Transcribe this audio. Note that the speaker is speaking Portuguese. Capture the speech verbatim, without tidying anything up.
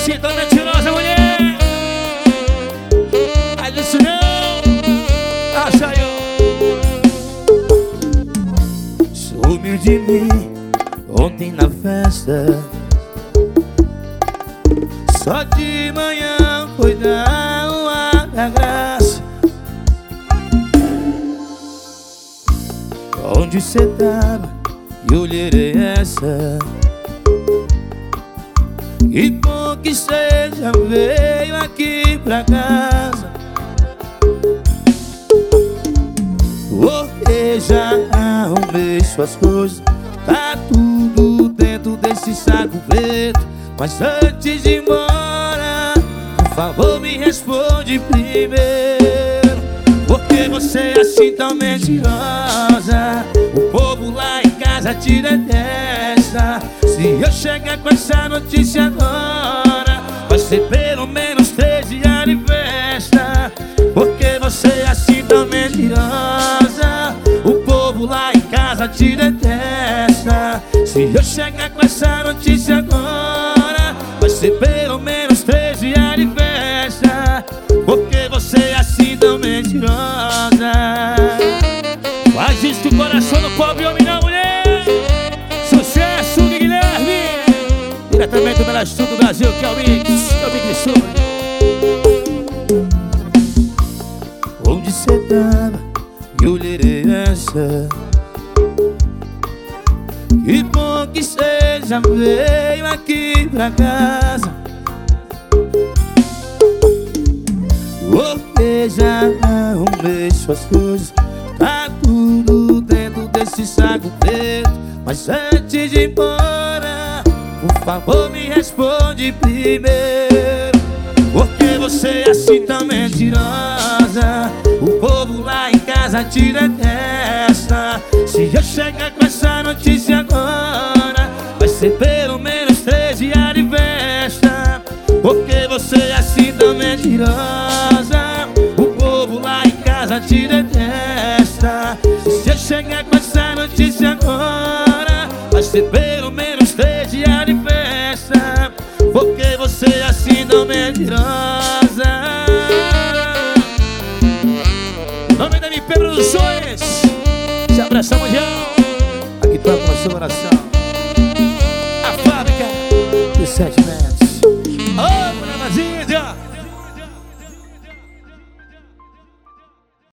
assim tão mentirosa, mulher? Faz isso não. Acha eu. Sumiu de mim ontem na festa. Só de manhã foi dar uma da graça. Onde cê tava? Eu olhei essa. Que bom que cê já veio aqui pra casa, porque já arrumei suas coisas. Tá tudo dentro desse saco preto. Mas antes de ir embora, por favor me responde primeiro. Porque você é assim tão mentirosa, o povo lá em casa te detesta. Se eu chegar com essa notícia agora, vai ser pelo menos três dias de festa. Porque você é assim tão mentirosa, o povo lá em casa te detesta. Se eu chegar com essa notícia agora, vai ser pelo menos três dias de festa. Porque você é assim tão mentirosa. Faz isso que o coração do pobre homem não, mulher. Sucesso, Guilherme. Diretamente do melhor estúdio do Brasil, que é o Mix. É o Mix Sul. Onde cê tava? Eu olhei essa. Que bom que cê já veio aqui pra casa, porque já arrumei suas coisas. Tá tudo dentro desse saco preto. Mas antes de ir embora, por favor me responde primeiro. Porque você é assim tão mentirosa, o povo lá em casa te detesta. Se eu chegar com essa notícia agora, vai ser pelo menos três dias de festa. Porque você é assim tão mentirosa, o povo lá em casa te detesta. Se eu chegar com essa notícia agora, vai ser pelo menos três dias de festa. Porque você é assim tão mentirosa. Nome da M P Produções. Se abraçamos, João. Aqui tá com o seu coração.